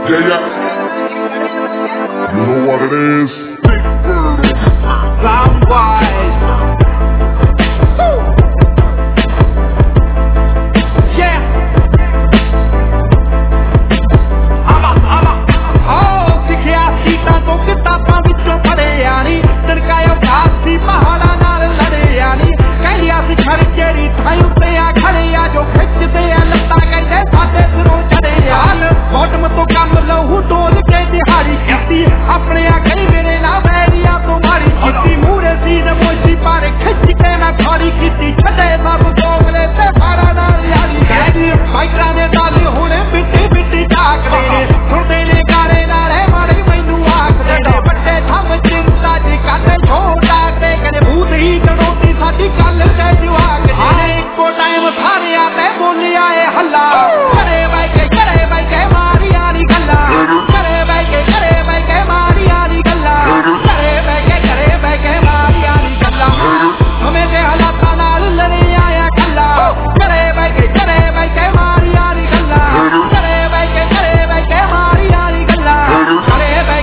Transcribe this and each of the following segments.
Yeah, yeah. You know what it is. Big Bird. Soundwise. Yeah. ਸਿੱਖਿਆ ਸੀਟਾਂ ਤੋਂ ਕਿਤਾਬਾਂ ਵਿੱਚੋਂ ਪੜ੍ਹਿਆ ਨੀ ਤੜਕਾਇਆ ਘਾਸੀ ਪਹਾੜਾਂ ਨਾਲ ਲੜਿਆ ਨੀ ਕਹਿੰਦਿਆ ਸੀ ਖਰਚੇਰੀ ਥਾਈ ਉੱਤੇ ਆ ਖੜੇ ਆ ਜੋ ਖਿੱਚਦੇ ਆ ਲੱਤਾਂ ਕਹਿੰਦੇ ਸਾਡੇ ਸਿਰੋਂ ਚੜੇ ਆ ਬੋਟਮ ਤੋਂ ਕੰਮ ਲਹੂ ਡੋਲ ਕੇ ਦਿਹਾੜੀ ਕੀਤੀ ਆਪਣੇ ਆ ਗਈ ਮੇਰੇ ਨਾਲ ਵੈਰੀਆਂ ਤੋਂ ਮਾਰੀ ਕੀਤੀ ਮੂਰੇ ਸੀ ਨਮੋਸ਼ੀ ਪਰ ਖਿੱਚ ਕੇ ਮੈਂ ਖਾੜੀ ਕੀਤੀ ਛੱਡੇ ਸਭ ਦੋਗਲੇ ਤੇ ਸਾਰਾ ਨਾਲ ਯਾਰੀ ਕਹਿੰਦੀ ਮਾਈਕਰਾਂ ਦੇ ਨਾਲ ਹੁਣੇ ਬਿੱਟੀ ਬਿੱਟੀ ਝਾਕਦੇ ਨੇ ਸੁਣਦੇ ਨੇ ਗਾਣੇ ਨਾਲੇ ਮਾਰੇ ਮੈਨੂੰ ਆਖਦੇ ਨੇ ਵੱਡੇ ਥੰਮ ਚਿੰਤਾ ਜੀ ਕਾਤੇ ਛੋਟਾ ਤੇ ਕਹਿੰਦੇ ਭੂਤ ਹੀ ਚੜੋਤੀ ਸਾਡੀ ਗੱਲ ਤੇ ਜਵਾਕ ਨੇ ਇੱਕੋ ਟਾਈਮ ਸਾਰਿਆਂ ਤੇ ਬੋਲਿਆ ਏ ਹੱਲਾ ਘਰੇ ਬੈ ਕੇ ਮਾਰੀਆਂ ਨੀ ਗੱਲਾਂ ਘਰੇ ਬੈ ਕੇ ਮਾਰੀਆਂ ਨੀ ਗੱਲਾਂ ਘਰੇ ਬੈ ਕੇ ਮਾਰੀਆਂ ਨੀ ਗੱਲਾਂ ਹਮੇ ਤੇ ਹਾਲਾਤਾਂ ਨਾਲ ਲੜਿਆ ਆ ਕੱਲਾ ਘਰੇ ਬੈ ਕੇ ਮਾਰੀਆਂ ਨੀ ਗੱਲਾਂ ਘਰੇ ਬੈ ਕੇ ਮਾਰੀਆਂ ਨੀ ਗੱਲਾਂ ਘਰੇ ਬੈ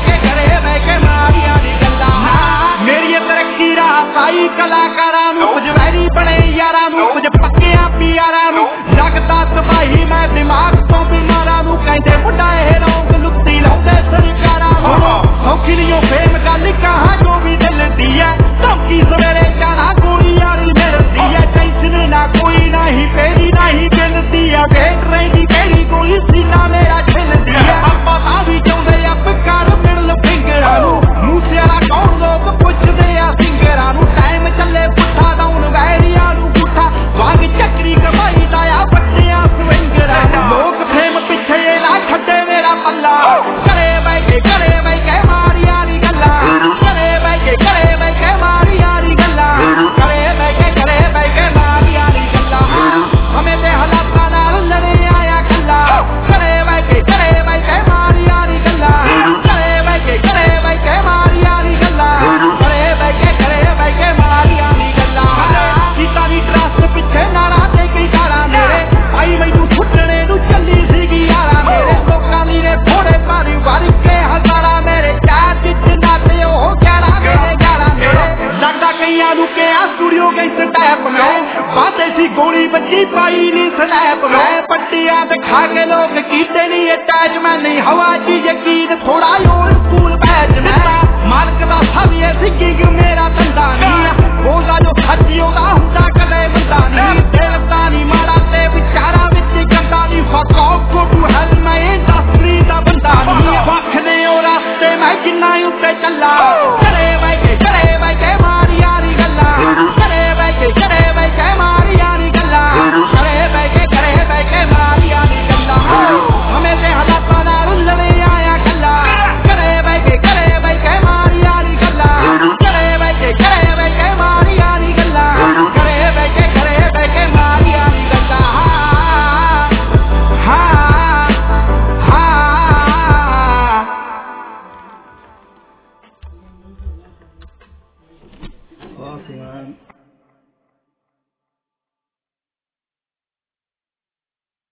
ਕੇ ਮਾਰੀਆਂ ਨੀ ਗੱਲਾਂ ਮੇਰੀ ਤਰੱਕੀ ਰਾਹ ਪਾਈ ਕਲਾਕਾਰਾਂ ਨੂੰ ਕੁਝ ਵੈਰੀ ਬਣੇ ਯਾਰਾਂ ਨੂੰ ਕੁਝ ਪੱਕਿਆਂ ਪਿਆਰਾਂ ਨੂੰ ਲੱਗਦਾ ਤਬਾਹੀ ਮੈਂ ਦਿਮਾਗ ਤੋਂ ਬਿਮਾਰਾਂ ਨੂੰ ਕਹਿੰਦੇ ਮੁੰਡਾ ਇਹ ਰੌਂਗ ਲੁੱਟੀ ਲਾਉਂਦੇ ਸਰਕਾਰਾਂ ਨੂੰ ਸੌਖੀ ਲਿਓ ਫੇਮ ਗੱਲ ਕਹਾਂ ਜੋ ਵੀ ਦਿਲ ਦੀ ਐ ਧਮਕੀ ਸਵੇਰੇ ਜਾਣਾ ਗੋਲੀ ਵਾਲੀ ਮਿਲਦੀ ਐ ਟੈਨਸ਼ਨ ਨਾ ਕੋਈ ਨਹੀਂ ਪੇਰੀ ਨਹੀਂ ਮਿਲਦੀ ਐ ਵੇਟ ਰਹਿੰਦੀ ਕਿਹੜੀ ਗੋਲੀ ਸੀਨਾ ਮੇਰਾ ਛਿਲਦੀ ਐ ਆਪਾਂ ਤਾਂ ਵੀ ਚਾਹੁੰਦੇ ਆ ਪਿਕਾਰ ਮਿਡਲ ਫਿੰਗਰਾਂ ਨੂੰ ਮੂਸੇ ਵਾਲਾ ਕੌਣ ਲੋਕ ਪੁੱਛਦੇ ਆ ਸਿੰਗਰਾਂ ਨੂੰ ਟਾਈਮ ਚੱਲੇ ਪੁੱਠਾ ਡਾਊਨ ਵੈਰੀਆਂ ਨੂੰ ਪੁੱਠਾ ਵਾਂਗ ਚੱਕਰੀ ਕਮਾਈ ਦਾ ਆ ਬੱਚਿਆਂ ਸਵਿੰਗਰਾਂ ਨੂੰ ਲੋਕ ਫੇਮ ਪਿੱਛੇ ਨਾ ਛੱਡੇ ਮੇਰਾ ਪੱਲਾ ਘਰੇ ਬੈ ਕੇ ਮਾਰੀਆਂ ਨੀ ਗੱਲਾਂ ਘਰੇ ਬੈ ਕੇ ਮਾਰੀਆਂ ਨੀ ਗੱਲਾਂ ਘਰੇ ਬੈ ਕੇ ਮਾਰੀਆਂ ਨੀ ਗੱਲਾਂ ਹਮੇ ਤੇ ਹਾਲਾਤਾਂ ਨਾਲ ਲੜਿਆ ਆ ਕੱਲਾ ਘਰੇ ਬੈ ਕੇ ਮਾਰੀਆਂ ਨੀ ਗੱਲਾਂ ਘਰੇ ਬੈ ਕੇ ਮਾਰੀਆਂ ਨੀ ਗੱਲਾਂ ਘਰੇ ਬੈ ਕੇ ਮਾਰੀਆਂ ਨੀ ਗੱਲਾਂ ਕੀਤਾ ਨੀ ਟਰਸਟ ਪਿੱਛੇ ਨਾਲਾਂ ਤੇ ਕਈ ਗਾਲਾਂ ਮੇਰੇ ਆਈ ਮੈਨੂੰ ਛੁੱਟਣੇ ਨੂੰ ਚੱਲੀ ਸੀਗੀ ਯਾਰਾਂ ਮੇਰੇ ਲੋਕਾਂ ਦੀ ਨੇ ਥੋੜੇ ਪਾਣੀ ਵਰ ਕੇ ਹਜ਼ਾਰਾਂ ਮੇਰੇ ਚਾਰ ਵਿੱਚ ਨਾਤੇ ਉਹ 11 ਮੇਰੇ ਲੱਗਦਾ ਕਈਆਂ ਨੂੰ ਕਿਹਾ ਸਟੂਡੀਓ ਗਈ ਸਟੈਪ ਮੈਂ ਬਾਤੇ ਸੀ ਗੋਲੀ ਬੱਜੀ ਪਾਈ ਨੀ ਸਨੈਪ ਮੈਂ ਪੱਟੀਆਂ ਦਿਖਾ ਕੇ ਲੋਕ ਕੀਤੇ ਨੀ ਅਟੈਚ ਮੈਂ ਨਹੀਂ ਹਵਾ ਜੀ ਯਕੀਨ ਥੋੜਾ ਹੋਰ ਸਕੂਲ ਬੈਚ ਮੈਂ ਮਾਲਕ ਦਾ ਸਭ ਇਹ ਸਿੱਕਿੰਗ ਮੇਰਾ ਧੰਦਾ ਨਹੀਂ ਬੋਲਦਾ ਜੋ ਸੱਚੀ ਉਹਦਾ ਹੁੰਦਾ ਕਦੇ ਬੰਦਾ ਨਹੀਂ ਦਿਲ ਤਾਂ ਨਹੀਂ ਮਾੜਾ